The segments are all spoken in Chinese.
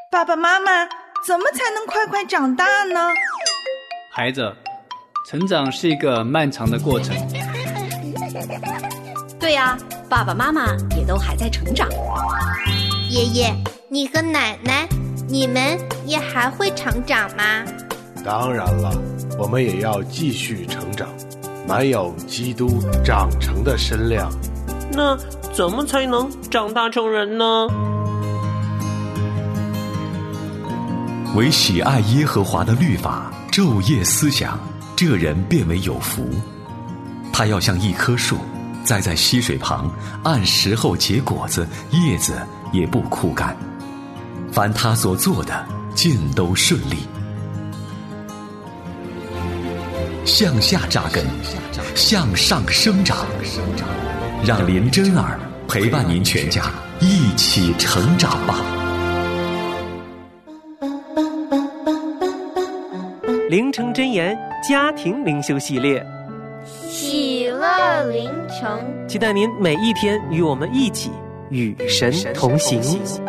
爸爸妈妈，怎么才能快快长大呢？ 孩子，成长是一个漫长的过程。 对呀，爸爸妈妈也都还在成长。 爷爷，你和奶奶，你们也还会成长吗？ 当然了，我们也要继续成长，满有基督长成的身量。 那怎么才能长大成人呢？ 唯喜爱耶和华的律法，昼夜思想，这人便为有福。他要像一棵树，栽在溪水旁，按时候结果子，叶子也不枯干。凡他所做的，尽都顺利。向下扎根，向上生长，让林真儿陪伴您全家一起成长吧。 灵城真言家庭灵修系列， 喜乐灵城， 期待您每一天与我们一起与神同行。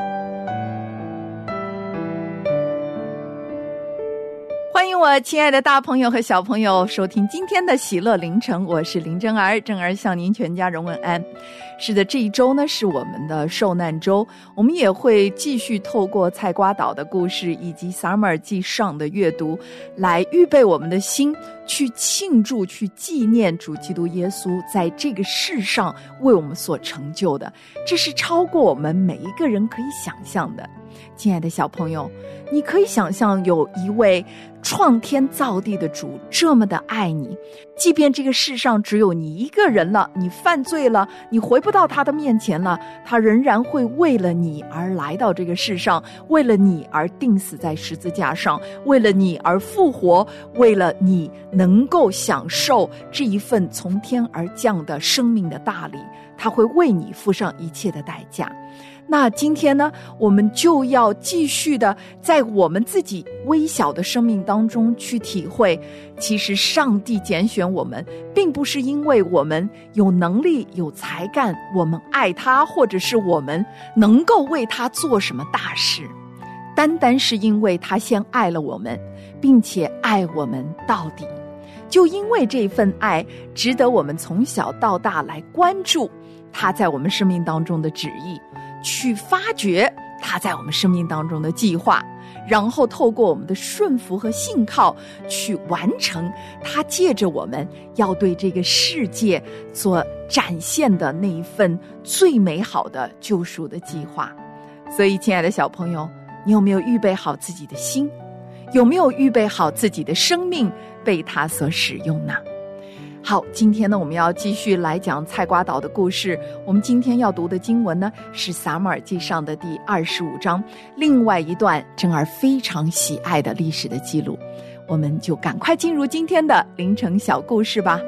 欢迎我亲爱的大朋友和小朋友收听今天的喜乐灵城，我是林真儿，真儿向您全家人问安。是的，这一周呢是我们的受难周，我们也会继续透过菜瓜岛的故事以及撒母耳记上的阅读，来预备我们的心，去庆祝、去纪念主基督耶稣在这个世上为我们所成就的，这是超过我们每一个人可以想象的。亲爱的小朋友，你可以想象有一位创天造地的主这么的爱你，即便这个世上只有你一个人了，你犯罪了，你回不到他的面前了，他仍然会为了你而来到这个世上，为了你而钉死在十字架上，为了你而复活，为了你能够享受这一份从天而降的生命的大礼，他会为你付上一切的代价。那今天呢，我们就要继续的在我们自己微小的生命当中去体会，其实上帝拣选我们并不是因为我们有能力有才干，我们爱他，或者是我们能够为他做什么大事，单单是因为他先爱了我们，并且爱我们到底。就因为这份爱值得我们从小到大来关注他在我们生命当中的旨意，去发掘他在我们生命当中的计划，然后透过我们的顺服和信靠去完成他借着我们要对这个世界所展现的那一份最美好的救赎的计划。所以亲爱的小朋友，你有没有预备好自己的心？有没有预备好自己的生命被他所使用呢？好，今天呢我们要继续来讲菜瓜岛的故事。我们今天要读的经文呢是撒母耳记上的第25章，另外一段真儿非常喜爱的历史的记录。我们就赶快进入今天的灵城小故事吧。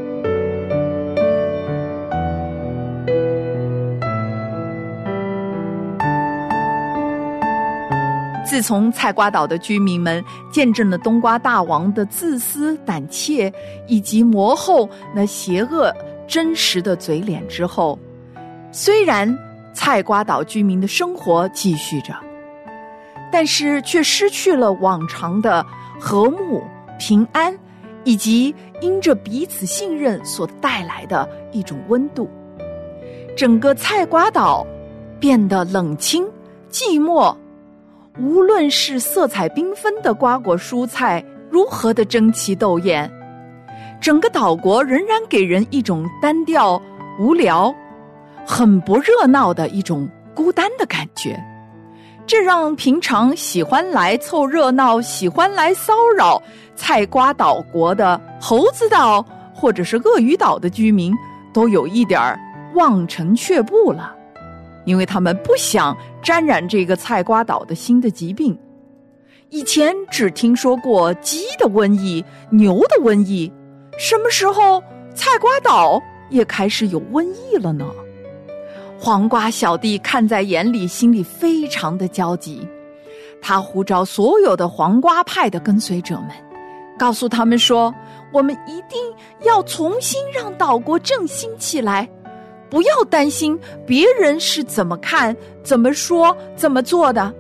自从菜瓜岛的居民们见证了冬瓜大王的自私胆怯以及魔后那邪恶真实的嘴脸之后，虽然菜瓜岛居民的生活继续着，但是却失去了往常的和睦平安，以及因着彼此信任所带来的一种温度。整个菜瓜岛变得冷清寂寞，无论是色彩缤纷的瓜果蔬菜如何的争奇斗艳，整个岛国仍然给人一种单调无聊很不热闹的一种孤单的感觉。这让平常喜欢来凑热闹喜欢来骚扰菜瓜岛国的猴子岛或者是鳄鱼岛的居民都有一点望尘却步了，因为他们不想沾染这个菜瓜岛的新的疾病。以前只听说过鸡的瘟疫牛的瘟疫，什么时候菜瓜岛也开始有瘟疫了呢？黄瓜小弟看在眼里，心里非常的焦急。他呼召所有的黄瓜派的跟随者们，告诉他们说，我们一定要重新让岛国振兴起来，不要担心别人是怎么看怎么说怎么做的，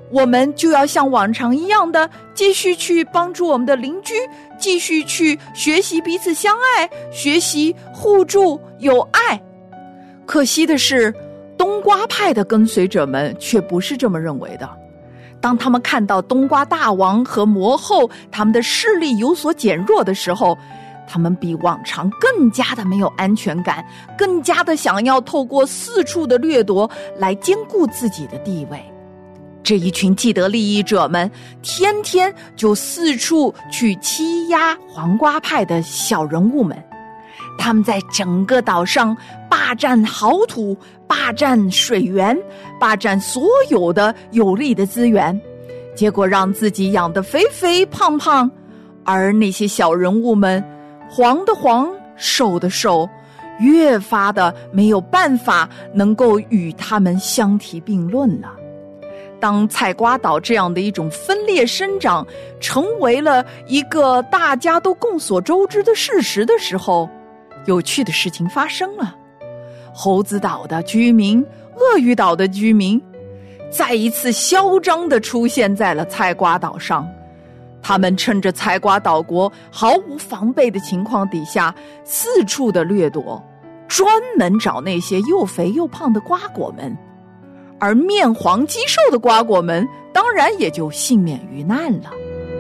我们就要像往常一样的继续去帮助我们的邻居，继续去学习彼此相爱，学习互助友爱。可惜的是，冬瓜派的跟随者们却不是这么认为的。当他们看到冬瓜大王和魔后他们的势力有所减弱的时候，他们比往常更加的没有安全感，更加的想要透过四处的掠夺来兼顾自己的地位。这一群既得利益者们天天就四处去欺压黄瓜派的小人物们，他们在整个岛上霸占好土，霸占水源，霸占所有的有利的资源，结果让自己养得肥肥胖胖，而那些小人物们黄的黄，瘦的瘦，越发的没有办法能够与他们相提并论了。当菜瓜岛这样的一种分裂生长成为了一个大家都众所周知的事实的时候，有趣的事情发生了。猴子岛的居民、鳄鱼岛的居民再一次嚣张地出现在了菜瓜岛上，他们趁着菜瓜岛国毫无防备的情况底下，四处的掠夺，专门找那些又肥又胖的瓜果们，而面黄肌瘦的瓜果们当然也就幸免于难了。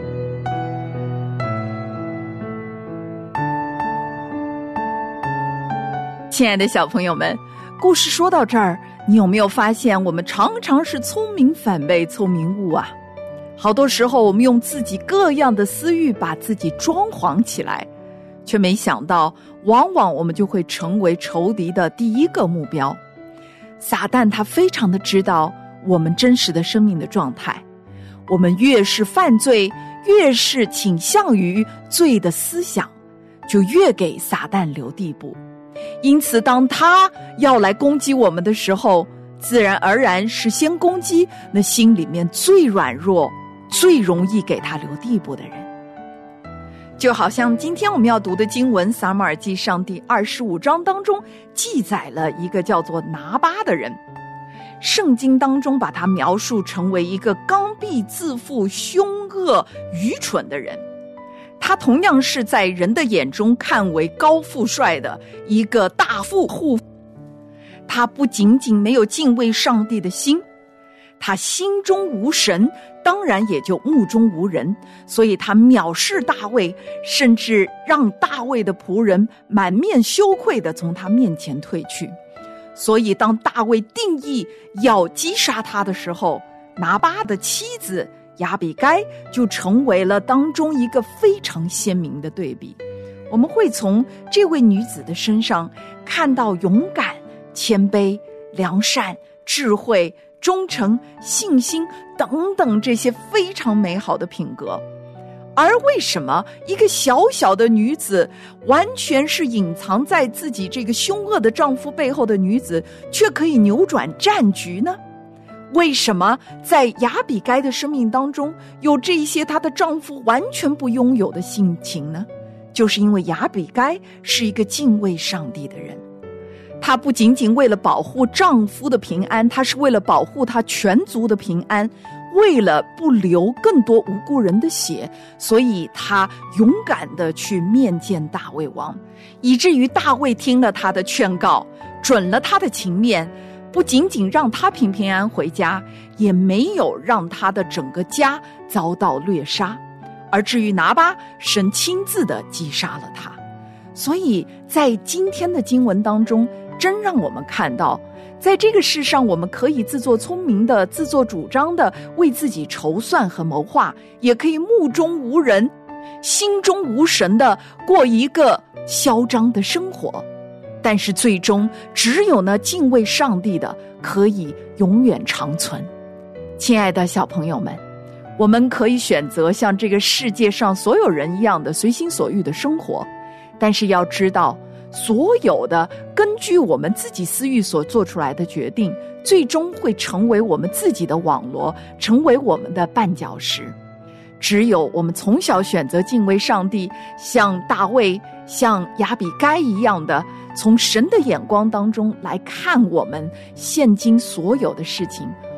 亲爱的小朋友们，故事说到这儿，你有没有发现我们常常是聪明反被聪明误啊？好多时候我们用自己各样的私欲把自己装潢起来，却没想到往往我们就会成为仇敌的第一个目标。撒旦他非常的知道我们真实的生命的状态，我们越是犯罪，越是倾向于罪的思想，就越给撒旦留地步。因此当他要来攻击我们的时候，自然而然是先攻击那心里面最软弱、最容易给他留地步的人。就好像今天我们要读的经文撒母耳记上第25章当中记载了一个叫做拿巴的人，圣经当中把他描述成为一个刚愎自负、凶恶愚蠢的人。他同样是在人的眼中看为高富帅的一个大富户，他不仅仅没有敬畏上帝的心，他心中无神，当然也就目中无人，所以他藐视大卫，甚至让大卫的仆人满面羞愧地从他面前退去。所以当大卫定义要击杀他的时候，拿巴的妻子亚比该就成为了当中一个非常鲜明的对比。我们会从这位女子的身上看到勇敢、谦卑、良善、智慧、忠诚、信心等等这些非常美好的品格。而为什么一个小小的女子，完全是隐藏在自己这个凶恶的丈夫背后的女子，却可以扭转战局呢？为什么在亚比该的生命当中有这一些她的丈夫完全不拥有的性情呢？就是因为亚比该是一个敬畏上帝的人，她不仅仅为了保护丈夫的平安，她是为了保护她全族的平安，为了不流更多无辜人的血，所以她勇敢地去面见大卫王，以至于大卫听了她的劝告，准了她的情面，不仅仅让他平平安安回家，也没有让他的整个家遭到掠杀。而至于拿巴，神亲自的击杀了他。所以在今天的经文当中，真让我们看到，在这个世上我们可以自作聪明的、自作主张的为自己筹算和谋划，也可以目中无人、心中无神的过一个嚣张的生活。但是最终只有那敬畏上帝的可以永远长存。亲爱的小朋友们，我们可以选择像这个世界上所有人一样的随心所欲的生活，但是要知道，所有的根据我们自己私欲所做出来的决定，最终会成为我们自己的网罗，成为我们的绊脚石。只有我们从小选择敬畏上帝，像大卫、像亚比该一样的，从神的眼光当中来看我们现今所有的事情，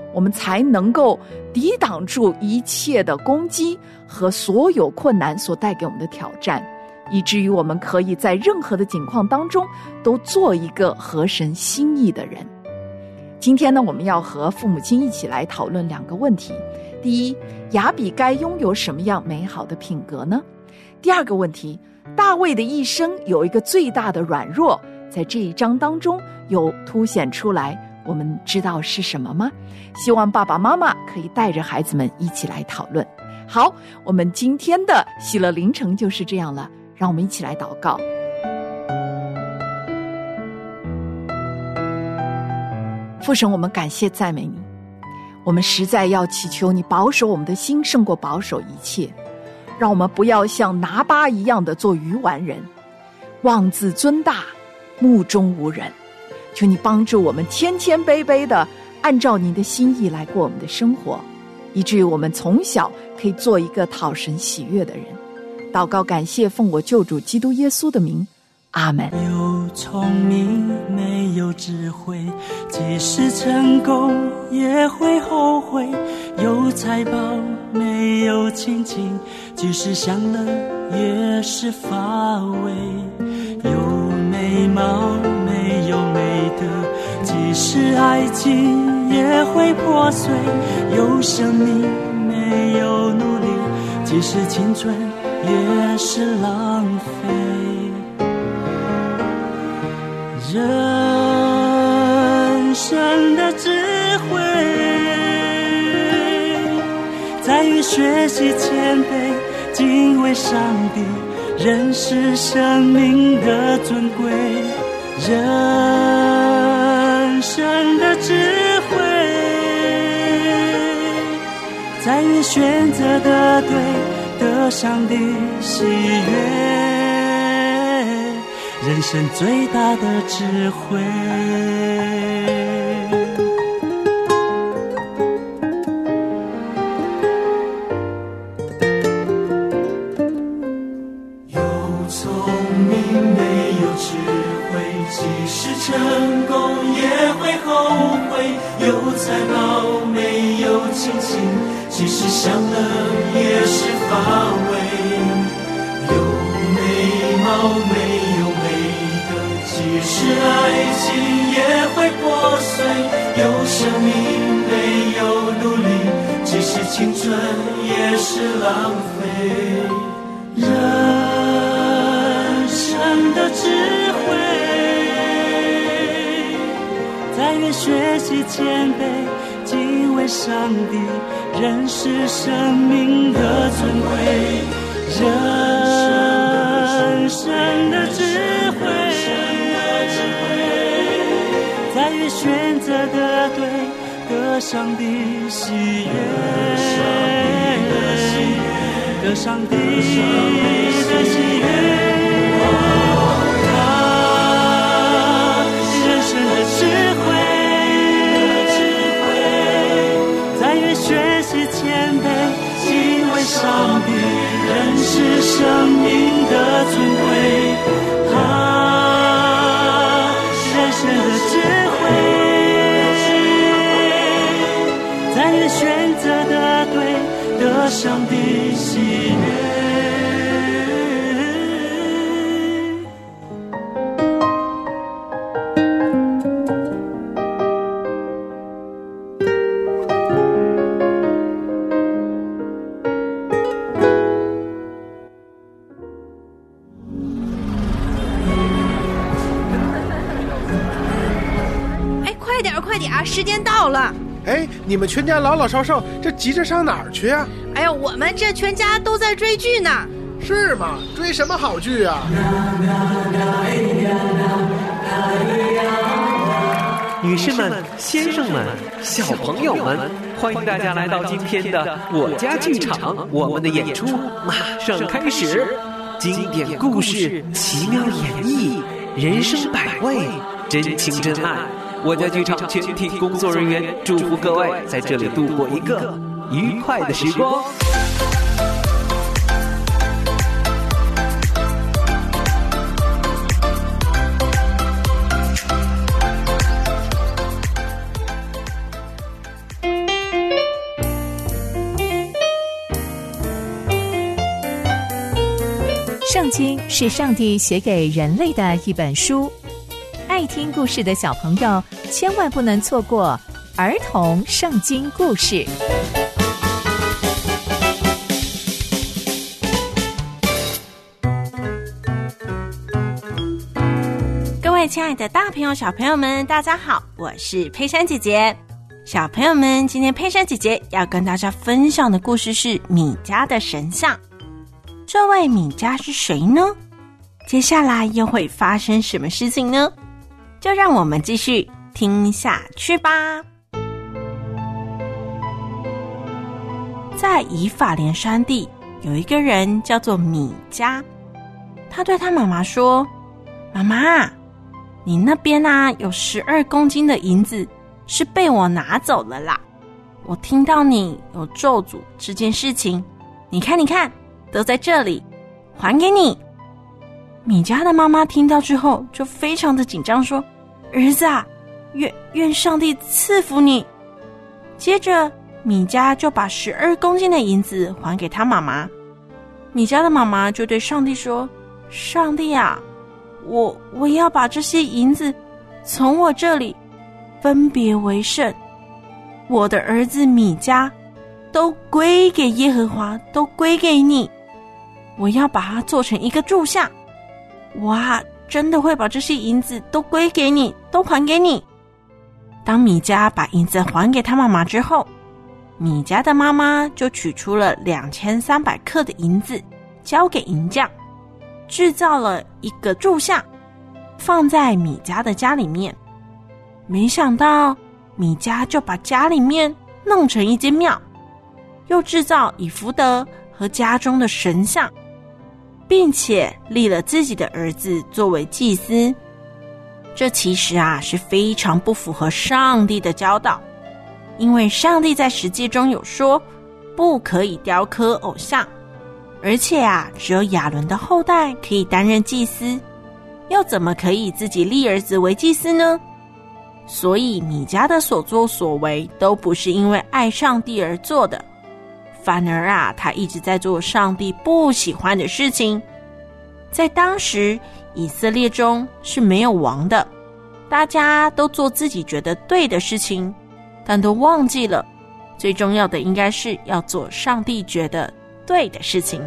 我们才能够抵挡住一切的攻击和所有困难所带给我们的挑战，以至于我们可以在任何的境况当中都做一个合神心意的人。今天呢，我们要和父母亲一起来讨论2个问题。第一，亚比该拥有什么样美好的品格呢？第2个问题，大卫的一生有一个最大的软弱，在这一章当中有凸显出来，我们知道是什么吗？希望爸爸妈妈可以带着孩子们一起来讨论。好，我们今天的喜乐凌晨就是这样了，让我们一起来祷告。父神，我们感谢赞美你，我们实在要祈求你保守我们的心胜过保守一切，让我们不要像拿巴一样的做愚顽人，妄自尊大，目中无人。求你帮助我们谦谦卑卑的按照你的心意来过我们的生活，以至于我们从小可以做一个讨神喜悦的人。祷告感谢，奉我救主基督耶稣的名，阿们。 有聪明没有智慧，即使成功也会后悔；有财宝没有亲情，即使享乐也是乏味；有美貌没有美德，即使爱情也会破碎；有生命没有努力，即使青春也是浪费。人生的智慧在于学习谦卑，敬畏上帝，认识生命的尊贵。人生的智慧在于选择的对，得上帝喜悦。人生最大的智慧，有聪明没有智慧，即使成功也会后悔；有才貌没有亲情，即使享乐也是乏味；有美貌没有即使爱情也会破碎；有生命没有努力，即使青春也是浪费。人生的智慧在于学习谦卑，敬畏上帝，认识生命的尊贵。人生的智慧在于选择的对，得上帝喜悦，得上帝的喜悦。人生的智慧在于学习谦卑，敬畏上帝，认识生命的尊贵。人生的智慧在于选择的对，得上帝喜悦。 时间到了。 哎，你们全家老老少少这急着上哪儿去啊？ 哎呀，我们这全家都在追剧呢。 是吗？追什么好剧啊？ 女士们、先生们、小朋友们，欢迎大家来到今天的我家剧场，我们的演出马上开始。经典故事，奇妙演绎，人生百味，真情真爱。我家剧场全体工作人员祝福各位在这里度过一个愉快的时光。 圣经是上帝写给人类的一本书，爱听故事的小朋友千万不能错过儿童圣经故事。 各位亲爱的大朋友小朋友们，大家好，我是佩珊姐姐。小朋友们，今天佩珊姐姐要跟大家分享的故事是米迦的神像。这位米迦是谁呢？接下来又会发生什么事情呢？就让我们继续听下去吧。在以法莲山地有一个人叫做米迦，他对他妈妈说：妈妈，你那边有12公斤的银子是被我拿走了啦，我听到你有咒诅这件事情，你看都在这里，还给你。米迦的妈妈听到之后就非常的紧张，说：儿子啊，愿上帝赐福你。接着米迦就把12公斤的银子还给他妈妈。米迦的妈妈就对上帝说：上帝啊，我要把这些银子从我这里分别为圣，我的儿子米迦都归给耶和华，都归给你。我要把它做成一个柱像，哇，真的会把这些银子都归给你，都还给你。当米迦把银子还给他妈妈之后，米迦的妈妈就取出了2300克的银子交给银匠，制造了一个柱像，放在米迦的家里面。没想到米迦就把家里面弄成一间庙，又制造以弗得和家中的神像，并且立了自己的儿子作为祭司。这其实是非常不符合上帝的教导，因为上帝在十诫中有说不可以雕刻偶像，而且只有亚伦的后代可以担任祭司，又怎么可以自己立儿子为祭司呢？所以米迦的所作所为都不是因为爱上帝而做的，反而他一直在做上帝不喜欢的事情。在当时以色列中是没有王的，大家都做自己觉得对的事情，但都忘记了最重要的应该是要做上帝觉得对的事情。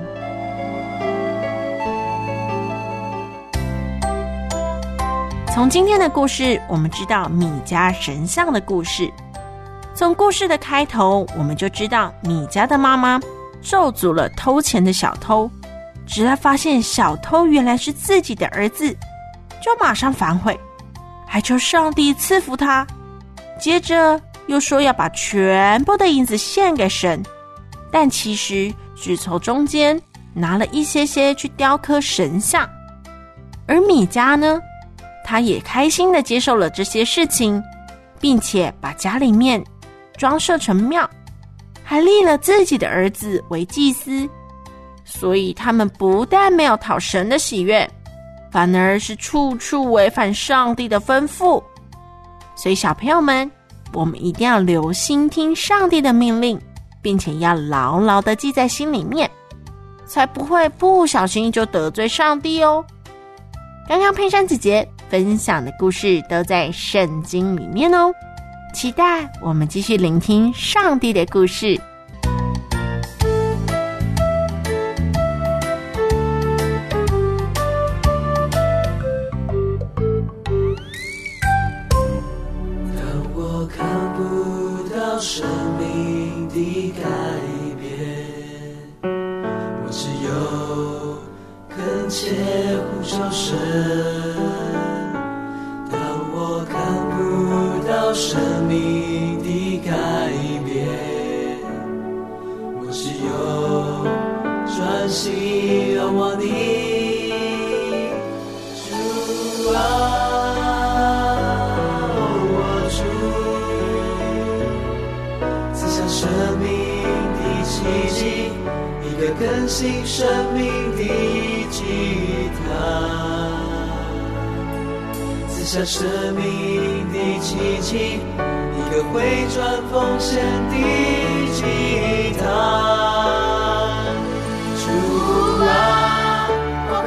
从今天的故事，我们知道米迦神像的故事。从故事的开头，我们就知道米迦的妈妈咒诅了偷钱的小偷，直到发现小偷原来是自己的儿子，就马上反悔，还求上帝赐福他。接着又说要把全部的银子献给神，但其实只从中间拿了一些去雕刻神像。而米迦呢，他也开心地接受了这些事情，并且把家里面装设成庙，还立了自己的儿子为祭司。所以他们不但没有讨神的喜悦，反而是处处违反上帝的吩咐。所以小朋友们，我们一定要留心听上帝的命令，并且要牢牢地记在心里面，才不会不小心就得罪上帝哦。刚刚佩珊姐姐分享的故事都在圣经里面哦，期待我们继续聆听上帝的故事。 当我看不到生命的改变，我只有恳切呼求神。当我看不到生命的改变，我只有专心仰望你，主啊，我主，赐下生命的奇迹，一个更新生命的祭坛，赐下生命的奇迹，一个回转奉献的祭坛。主啊，我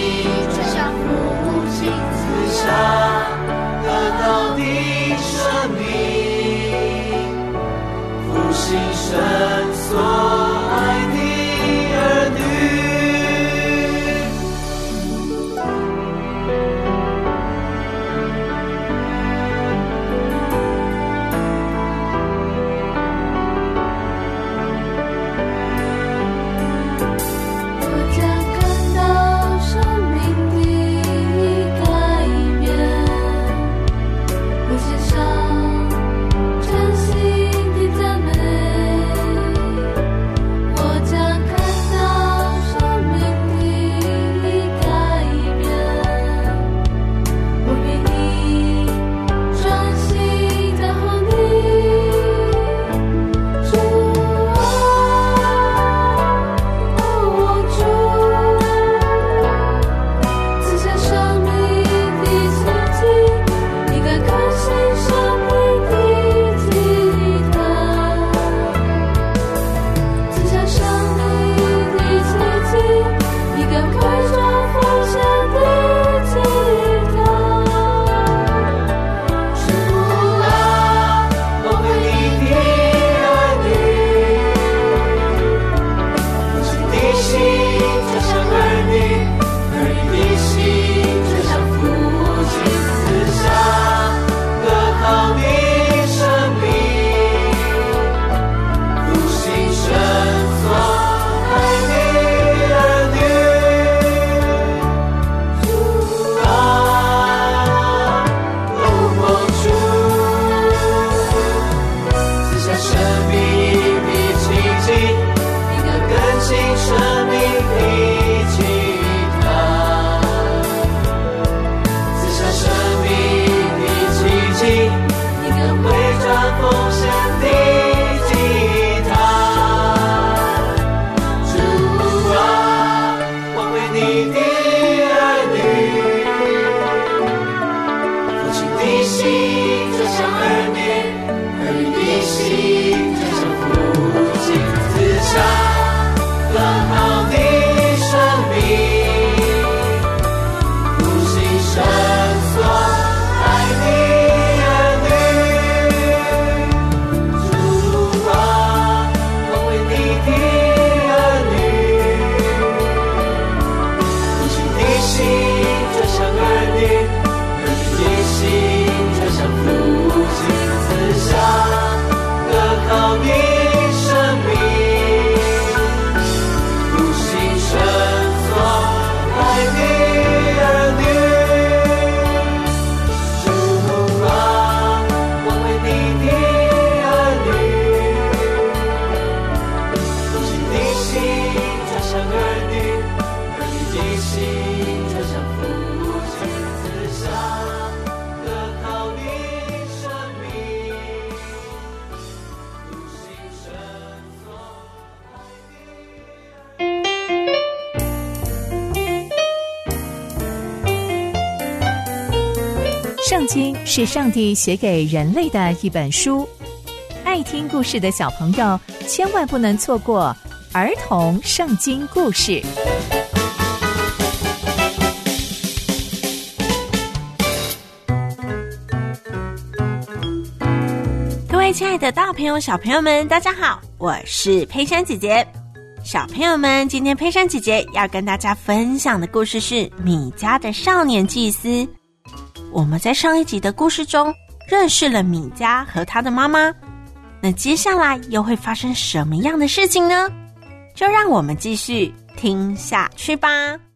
转向父亲赐下得到的生命，复兴神所爱的儿女。 圣经是上帝写给人类的一本书，爱听故事的小朋友千万不能错过儿童圣经故事。 各位亲爱的大朋友小朋友们，大家好，我是佩珊姐姐。小朋友们，今天佩珊姐姐要跟大家分享的故事是米迦的少年祭司。我们在上一集的故事中认识了米迦和他的妈妈，那接下来又会发生什么样的事情呢？就让我们继续听下去吧。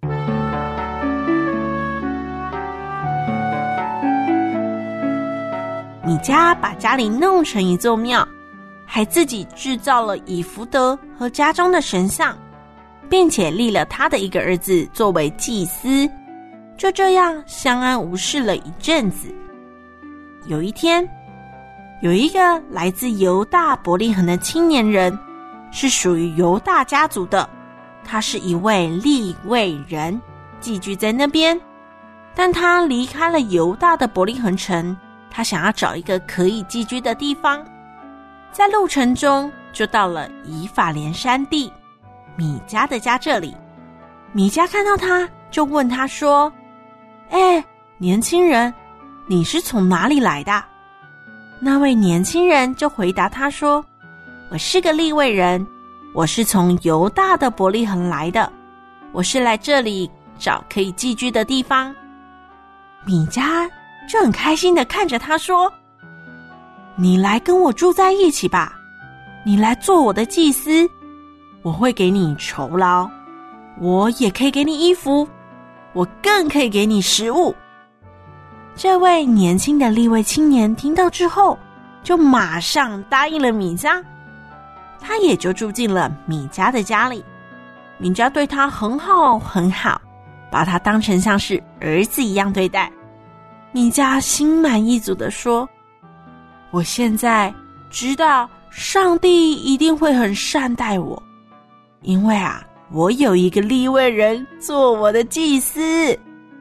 米迦把家里弄成一座庙，还自己制造了以弗得和家中的神像，并且立了他的一个儿子作为祭司。就这样相安无事了一阵子。有一天，有一个来自犹大伯利恒的青年人，是属于犹大家族的，他是一位利未人，寄居在那边。但他离开了犹大的伯利恒城，他想要找一个可以寄居的地方。在路程中就到了以法莲山地米迦的家这里。米迦看到他就问他说：“哎，年轻人，你是从哪里来的？”那位年轻人就回答他说：“我是个利未人，我是从犹大的伯利恒来的，我是来这里找可以寄居的地方。”米迦就很开心地看着他说：“你来跟我住在一起吧，你来做我的祭司，我会给你酬劳，我也可以给你衣服，我更可以给你食物。”这位年轻的利未青年听到之后，就马上答应了米迦，他也就住进了米迦的家里。米迦对他很好很好，把他当成像是儿子一样对待。米迦心满意足地说：“我现在知道上帝一定会很善待我，因为我有一个利未人做我的祭司。”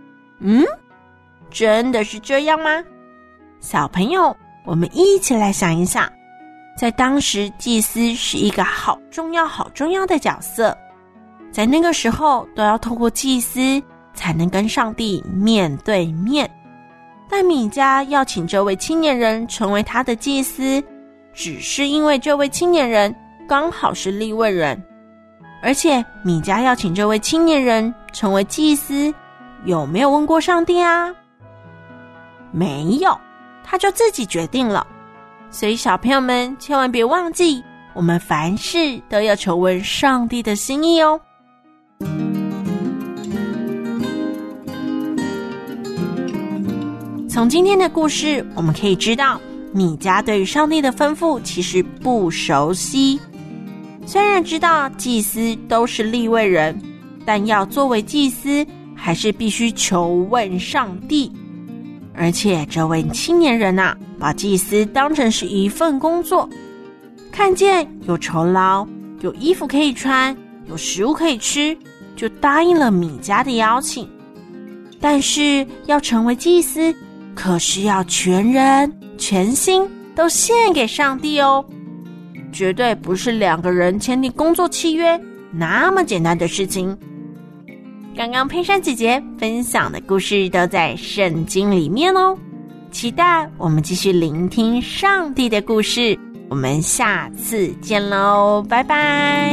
真的是这样吗？小朋友，我们一起来想一想，在当时祭司是一个好重要的角色，在那个时候都要透过祭司才能跟上帝面对面。但米迦要请这位青年人成为他的祭司，只是因为这位青年人刚好是利未人，而且米迦要请这位青年人成为祭司，有没有问过上帝啊？没有，他就自己决定了。所以小朋友们千万别忘记，我们凡事都要求问上帝的心意哦。从今天的故事我们可以知道，米迦对于上帝的吩咐其实不熟悉。虽然知道祭司都是利未人，但要作为祭司还是必须求问上帝。而且这位青年人把祭司当成是一份工作，看见有酬劳，有衣服可以穿，有食物可以吃，就答应了米迦的邀请。但是要成为祭司，可是要全人全心都献给上帝哦，绝对不是两个人签订工作契约那么简单的事情。刚刚佩珊姐姐分享的故事都在圣经里面哦，期待我们继续聆听上帝的故事，我们下次见喽，拜拜。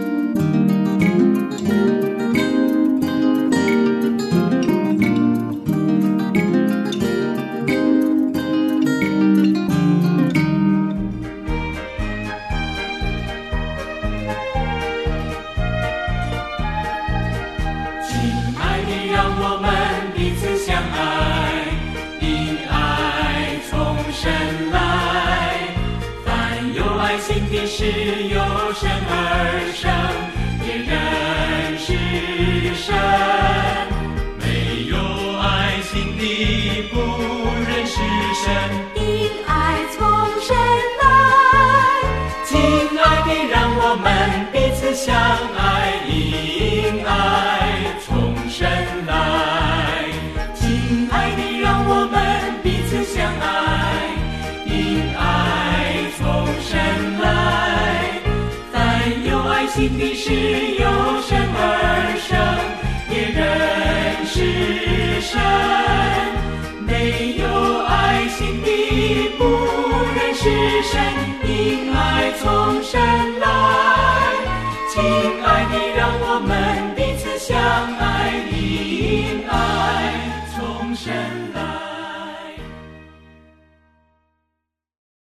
是由神而生，也认识神。没有爱心的不认识神，因爱从神来。亲爱的，让我们彼此相爱，因爱从神来。亲爱的，让我们彼此相爱，因爱从神来。爱心的是由神而生，也认识神。没有爱心的不认识神，因爱从神来。亲爱的，让我们彼此相爱，因爱